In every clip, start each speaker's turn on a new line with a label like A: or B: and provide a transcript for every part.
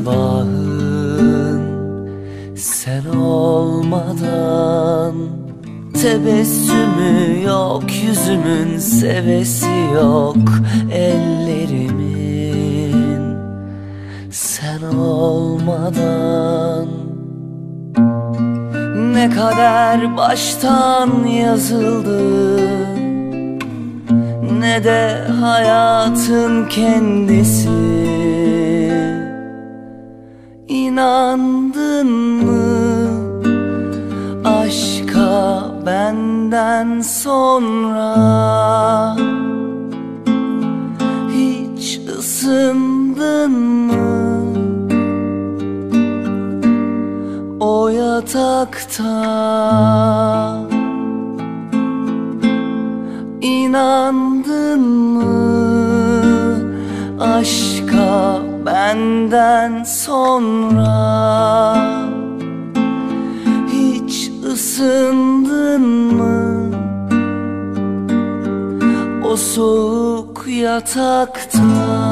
A: sabahın sen olmadan. Tebessümü yok yüzümün, sevesi yok ellerimin sen olmadan. Ne kader baştan yazıldı, ne de hayatın kendisi. İnandın mı aşka benden sonra? Hiç ısındın mı o yatakta? İnandın mı aşka benden sonra? Hiç ısındın mı o soğuk yatakta?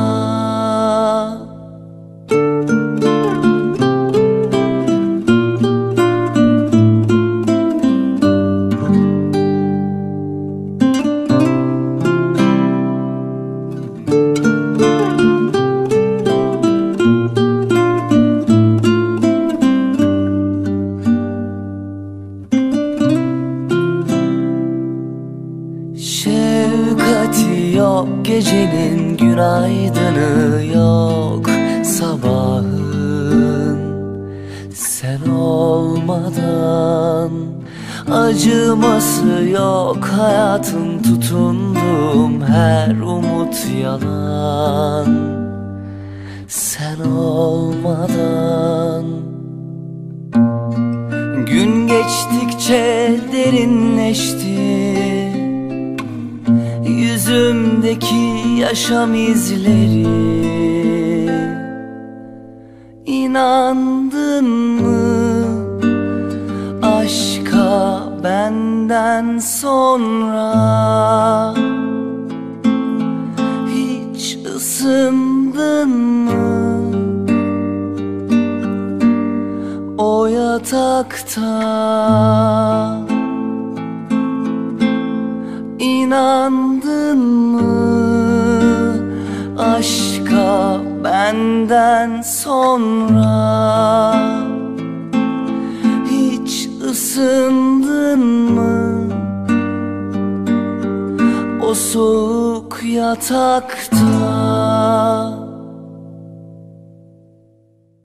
A: Şefkati yok gecenin, günaydını yok sabahın sen olmadan. Acıması yok hayatın, tutunduğum her umut yalan sen olmadan. Gün geçtikçe derinleşti yüzümdeki yaşam izleri. İnandın mı aşka benden sonra? Hiç ısındın mı o yatakta? İnandın mı aşka benden sonra? Hiç ısındın mı o soğuk yatakta?